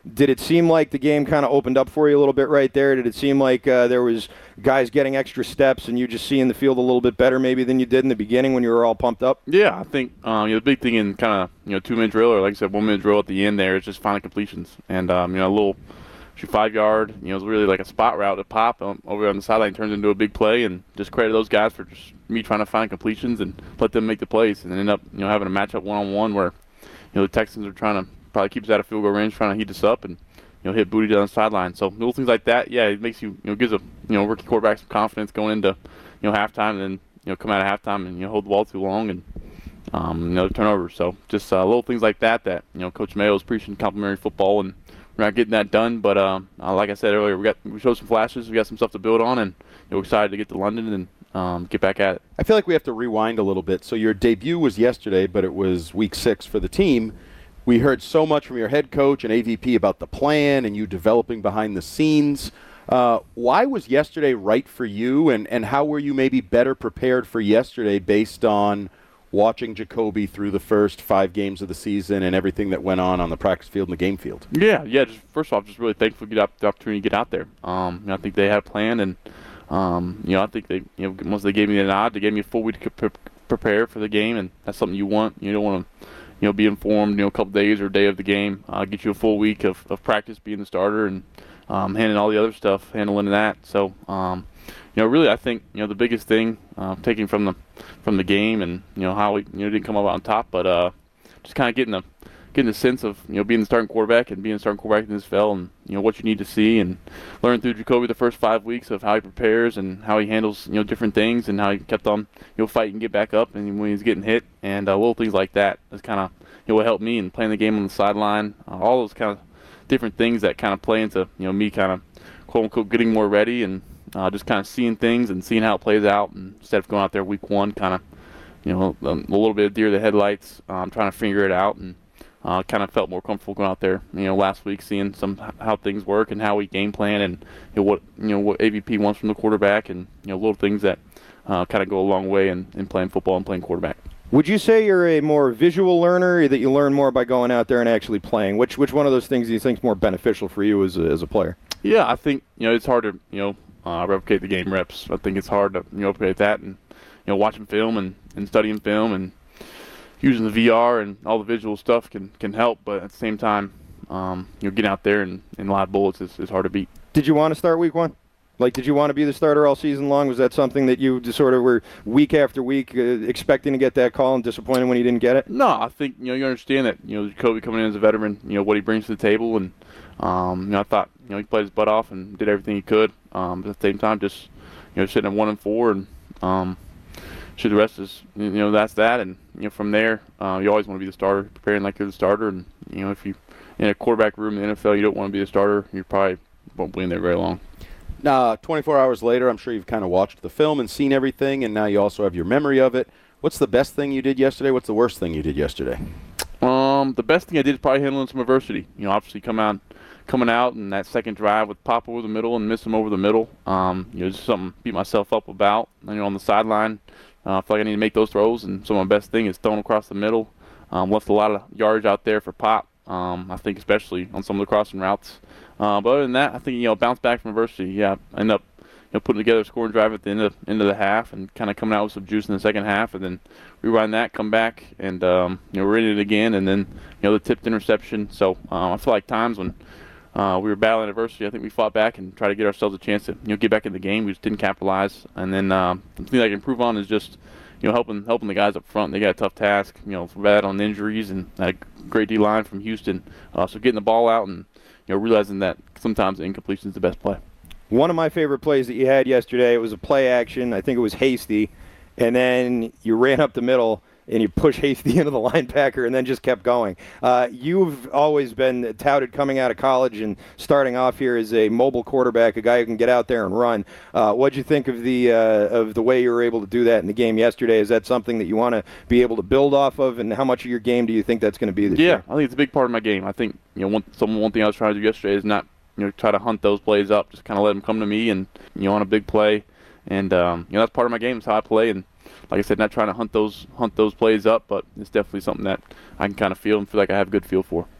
did it seem like the game kind of opened up for you a little bit right there? Did it seem like uh, there was guys getting extra steps and you just seeing the field a little bit better maybe than you did in the beginning when you were all pumped up? Yeah, I think um, you know, the big thing in kind of you know two-minute drill or like I said, one-minute drill at the end there is just finding completions. And um, you know a little shoot five-yard, you know, it's really like a spot route to pop um, over on the sideline turns into a big play, and just credit those guys for just me trying to find completions and let them make the plays and end up you know having a matchup one-on-one where you know the Texans are trying to probably keep us out of field goal range, trying to heat us up and you know hit Booty down the sideline. So little things like that, yeah, it makes you you know gives a you know rookie quarterback some confidence going into you know halftime, and then you know come out of halftime and you know hold the ball too long and um, another turnover. So just uh, little things like that that you know Coach Mayo is preaching complimentary football, and we're not getting that done. But um, uh, like I said earlier, we got we showed some flashes, we got some stuff to build on, and you know, we're excited to get to London and um, get back at it. I feel like we have to rewind a little bit. So your debut was yesterday, but it was week six for the team. We heard so much from your head coach and A V P about the plan and you developing behind the scenes. Uh, why was yesterday right for you, and, and how were you maybe better prepared for yesterday based on watching Jacoby through the first five games of the season and everything that went on on the practice field and the game field? Yeah, yeah. Just first off, just really thankful to get the opportunity to get out there. Um, you know, I think they had a plan, and um, you know, I think they, you know, once they gave me the nod, they gave me a full week to pre- prepare for the game, and that's something you want. You don't want to, you know, be informed, you know, a couple days or a day of the game. Uh, get you a full week of, of practice, being the starter, and um, handling all the other stuff, handling that. So, um, you know, really, I think you know the biggest thing uh, taking from the from the game, and you know how we you know didn't come up on top, but uh, just kind of getting the getting the sense of you know being the starting quarterback and being the starting quarterback in this N F L, and you know what you need to see, and learn through Jacoby the first five weeks of how he prepares and how he handles you know different things, and how he kept on you know fighting and get back up, and when he's getting hit, and uh, little things like that is kind of you know what helped me in playing the game on the sideline. Uh, all those kind of different things that kind of play into you know me kind of quote unquote getting more ready, and uh, just kind of seeing things and seeing how it plays out, and instead of going out there week one kind of you know a, a little bit of deer in the headlights, um, trying to figure it out, and uh, kind of felt more comfortable going out there you know last week, seeing some how things work and how we game plan, and you know what you know what A V P wants from the quarterback, and you know little things that uh, kind of go a long way in, in playing football and playing quarterback. Would you say you're a more visual learner, or that you learn more by going out there and actually playing? Which which one of those things do you think is more beneficial for you as a, as a player? Yeah, I think you know it's hard to you know uh, replicate the game reps. I think it's hard to you know replicate that, and you know watching film and, and studying film and using the V R and all the visual stuff can, can help. But at the same time, um, you know getting out there and, and live bullets is, is hard to beat. Did you want to start week one? Like, did you want to be the starter all season long? Was that something that you just sort of were week after week uh, expecting to get that call and disappointed when you didn't get it? No, I think you know you understand that you know Jacoby coming in as a veteran, you know what he brings to the table, and um, you know I thought you know he played his butt off and did everything he could. Um, but at the same time, just you know sitting at one and four, and um, sure the rest is you know that's that, and you know from there uh, you always want to be the starter, preparing like you're the starter, and you know if you in a quarterback room in the N F L you don't want to be the starter, you probably won't be in there very long. Now, twenty-four hours later, I'm sure you've kind of watched the film and seen everything, and now you also have your memory of it. What's the best thing you did yesterday? What's the worst thing you did yesterday? Um, the best thing I did is probably handling some adversity. You know, obviously come out, coming out in that second drive with Pop over the middle and miss him over the middle. Um, you know, just something to beat myself up about. You know, on the sideline, uh, I feel like I need to make those throws, and some of my best thing is throwing across the middle. Um, left a lot of yardage out there for Pop. Um, I think especially on some of the crossing routes. Uh, but other than that, I think, you know, bounce back from adversity. Yeah, I end up, you know, putting together a scoring drive at the end of, end of the half, and kind of coming out with some juice in the second half, and then rewind that, come back, and, um, you know, we're in it again, and then, you know, the tipped interception. So um, I feel like times when uh, we were battling adversity, I think we fought back and tried to get ourselves a chance to, you know, get back in the game. We just didn't capitalize. And then um, the thing I can improve on is just, you know, helping helping the guys up front. They got a tough task, you know, bad on injuries, and had a great D-line from Houston. Uh, so getting the ball out and, you know, realizing that sometimes incompletion is the best play. One of my favorite plays that you had yesterday, it was a play action. I think it was Hasty. And then you ran up the middle and you pushed Hasty into the linebacker and then just kept going. Uh, you've always been touted coming out of college and starting off here as a mobile quarterback, a guy who can get out there and run. Uh, what'd you think of the uh, of the way you were able to do that in the game yesterday? Is that something that you want to be able to build off of, and how much of your game do you think that's going to be this yeah, year? Yeah, I think it's a big part of my game. I think, you know, one, some, one thing I was trying to do yesterday is not, you know, try to hunt those plays up, just kind of let them come to me, and, you know, on a big play. And, um, you know, that's part of my game is how I play. And like I said, not trying to hunt those hunt those plays up, but it's definitely something that I can kind of feel and feel like I have a good feel for.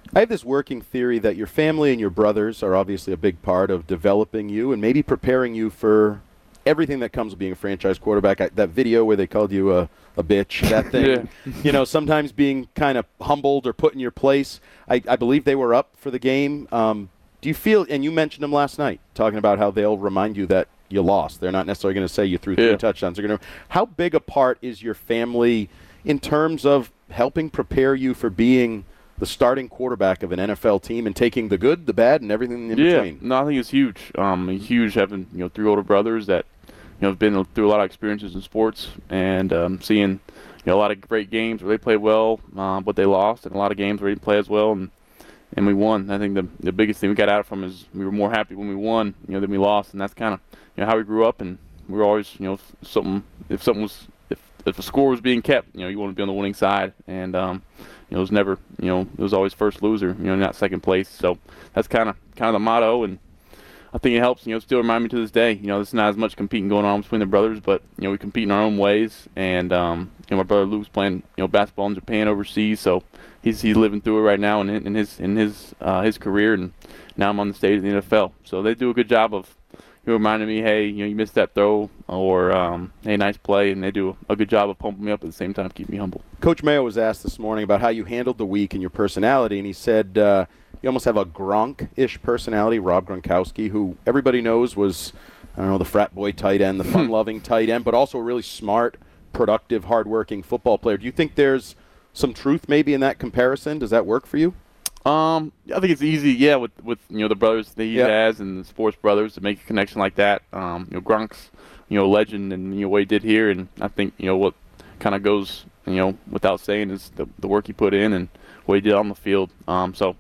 I have this working theory that your family and your brothers are obviously a big part of developing you and maybe preparing you for everything that comes with being a franchise quarterback. I, that video where they called you a, a bitch, that thing, yeah. you know, sometimes being kind of humbled or put in your place. I, I believe they were up for the game. Um, do you feel, and you mentioned them last night, talking about how they'll remind you that you lost. They're not necessarily going to say you threw three yeah. touchdowns. They're going to. How big a part is your family in terms of helping prepare you for being the starting quarterback of an N F L team and taking the good, the bad, and everything in yeah. between? No, I think it's huge. Um, huge having you know three older brothers that you know have been through a lot of experiences in sports and um, seeing you know a lot of great games where they played well, uh, but they lost, and a lot of games where they didn't play as well, and and we won. I think the the biggest thing we got out from is we were more happy when we won, you know, than we lost, and that's kind of you know how we grew up, and we were always you know if something if something was if if a score was being kept, you know, you want to be on the winning side, and um, you know, it was never, you know, it was always first loser, you know, not second place. So that's kind of kind of the motto, and I think it helps, you know, still remind me to this day, you know, there's not as much competing going on between the brothers, but, you know, we compete in our own ways, and, um, you know, my brother Luke's playing, you know, basketball in Japan overseas, so he's he's living through it right now in, in his in his uh, his career, and now I'm on the stage of the N F L. So they do a good job of, you know, reminding me, hey, you know, you missed that throw, or, um, hey, nice play, and they do a good job of pumping me up at the same time, keep me humble. Coach Mayo was asked this morning about how you handled the week and your personality, and he said uh, you almost have a Gronk-ish personality, Rob Gronkowski, who everybody knows was, I don't know, the frat boy tight end, the fun-loving tight end, but also a really smart, productive, hardworking football player. Do you think there's some truth maybe in that comparison? Does that work for you? Um, I think it's easy, yeah, with, with you know the brothers that he yep. has and the sports brothers to make a connection like that. Um, you know, Gronk's you know a legend, and you know what he did here, and I think you know what kind of goes you know without saying is the the work he put in and what he did on the field. Um, so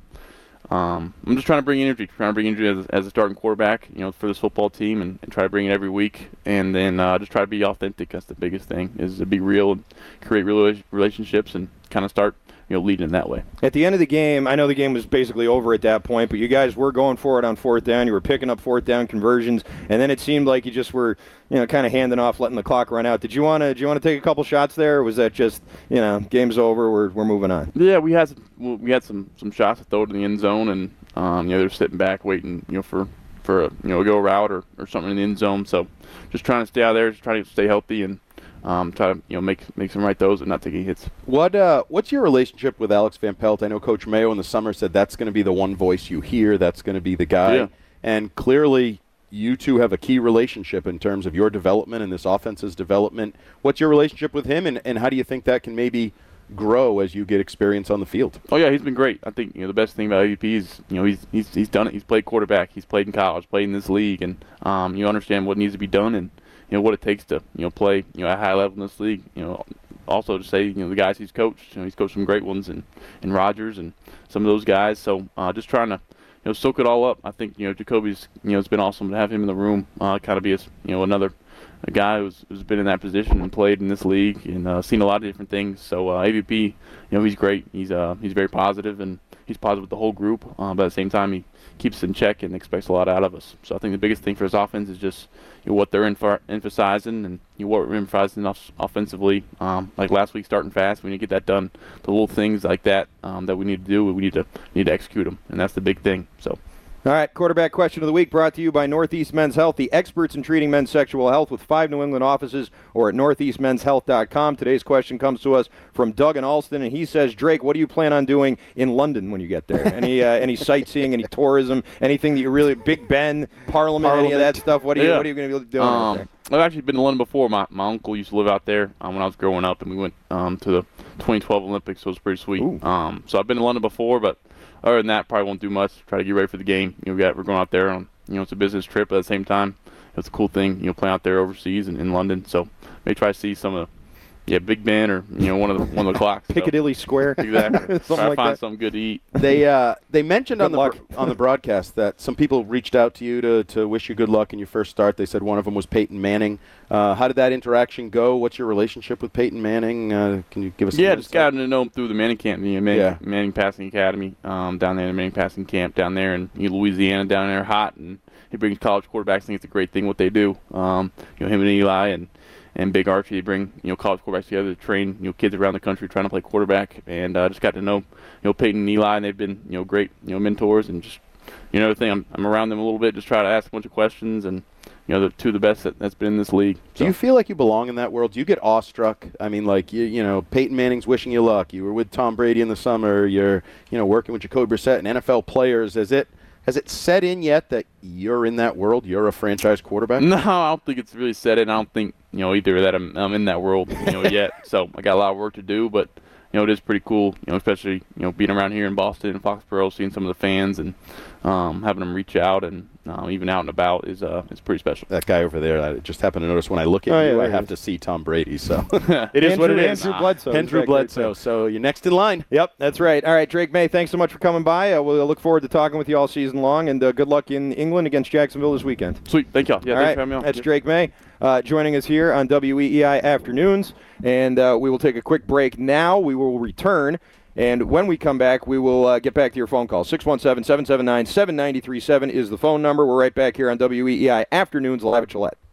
um, I'm just trying to bring energy, trying to bring energy as, as a starting quarterback, you know, for this football team, and, and try to bring it every week, and then uh, just try to be authentic. That's the biggest thing, is to be real and create real relationships and kind of start. You know, leading in that way. At the end of the game, I know the game was basically over at that point, but you guys were going for it on fourth down. You were picking up fourth down conversions, and then it seemed like you just were, you know, kind of handing off, letting the clock run out. Did you want to? Did you want to take a couple shots there, or was that just, you know, game's over, we're we're moving on? Yeah, we had some, we had some some shots to throw to the end zone, and um, you know, they're sitting back waiting, you know, for for a you know a go route or, or something in the end zone. So just trying to stay out there, just trying to stay healthy and. Um, try to you know make make some right throws and not taking hits. What uh, what's your relationship with Alex Van Pelt? I know Coach Mayo in the summer said that's going to be the one voice you hear. That's going to be the guy. Yeah. And clearly, you two have a key relationship in terms of your development and this offense's development. What's your relationship with him, and, and how do you think that can maybe grow as you get experience on the field? Oh yeah, he's been great. I think you know the best thing about A V P is you know he's he's he's done it. He's played quarterback. He's played in college, played in this league, and um, you understand what needs to be done and. You know what it takes to you know play you know at a high level in this league. You know, also to say you know the guys he's coached. You know he's coached some great ones and and Rodgers and some of those guys. So uh, just trying to you know soak it all up. I think you know Jacoby's you know it's been awesome to have him in the room. Uh, kind of be a, you know another a guy who's, who's been in that position and played in this league and uh, seen a lot of different things. So uh, A V P, you know he's great. He's uh he's very positive and he's positive with the whole group. Uh, but at the same time he keeps us in check and expects a lot out of us. So I think the biggest thing for his offense is just you know, what they're inf- emphasizing and you know, what we're emphasizing off- offensively. Um, like last week, starting fast, we need to get that done. The little things like that um, that we need to do, we need to need to execute them, and that's the big thing. So. All right, quarterback question of the week brought to you by Northeast Men's Health, the experts in treating men's sexual health with five New England offices or at northeast men's health dot com. Today's question comes to us from Doug in Alston, and he says, Drake, what do you plan on doing in London when you get there? Any uh, any sightseeing, any tourism, anything that you really, Big Ben, Parliament, Parliament. any of that stuff? What are you, yeah. what are you going to be doing um, out there? I've actually been to London before. My my uncle used to live out there um, when I was growing up, and we went um, to the twenty twelve Olympics, so it was pretty sweet. Um, so I've been to London before, but other than that, probably won't do much. Try to get ready for the game. You know, we got, we're going out there on, you know, it's a business trip, but at the same time, it's a cool thing, you know, playing out there overseas and in London. So may try to see some of the, yeah, Big Ben or, you know, one of the one of the clocks. Piccadilly so. Square. Exactly. Try to like find that. something good to eat. They uh, they mentioned on the luck. bro- on the broadcast that some people reached out to you to, to wish you good luck in your first start. They said one of them was Peyton Manning. Uh, how did that interaction go? What's your relationship with Peyton Manning? Uh, can you give us? Yeah, some just got to know him through the Manning camp, you know, Manning, yeah. Manning Passing Academy um, down there, the Manning Passing Camp down there in you know, Louisiana, down there hot, and he brings college quarterbacks. I think it's a great thing what they do. Um, you know, him and Eli and. and Big Archie. They bring, you know, college quarterbacks together to train, you know, kids around the country trying to play quarterback. And I uh, just got to know, you know, Peyton and Eli, and they've been, you know, great, you know, mentors. And just, you know, the thing, I'm, I'm around them a little bit, just try to ask a bunch of questions. And, you know, they're two of the best that, that's been in this league. So. Do you feel like you belong in that world? Do you get awestruck? I mean, like, you you know, Peyton Manning's wishing you luck. You were with Tom Brady in the summer. You're, you know, working with Jacoby Brissett and N F L players. Is it Has it set in yet that you're in that world? You're a franchise quarterback? No, I don't think it's really set in. I don't think, you know, either that I'm, I'm in that world, you know, yet. So I got a lot of work to do, but, you know, it is pretty cool, you know, especially, you know, being around here in Boston and Foxborough, seeing some of the fans and um, having them reach out and uh, even out and about is uh, is pretty special. That guy over there, I just happen to notice when I look at Oh, you, yeah, I there have he to is. see Tom Brady. So it is Andrew, what it is. Andrew Bledsoe. Andrew He's back Bledsoe. there, too. So you're next in line. Yep, that's right. All right, Drake May, thanks so much for coming by. Uh, we'll look forward to talking with you all season long, and uh, good luck in England against Jacksonville this weekend. Sweet. Thank y'all. Yeah, all thanks right, for having me on. that's Yeah. Drake May uh, joining us here on W E E I Afternoons, and uh, we will take a quick break now. We will return. And when we come back, we will uh, get back to your phone call. six one seven, seven seven nine, seven nine three seven is the phone number. We're right back here on W E E I Afternoons live at Gillette.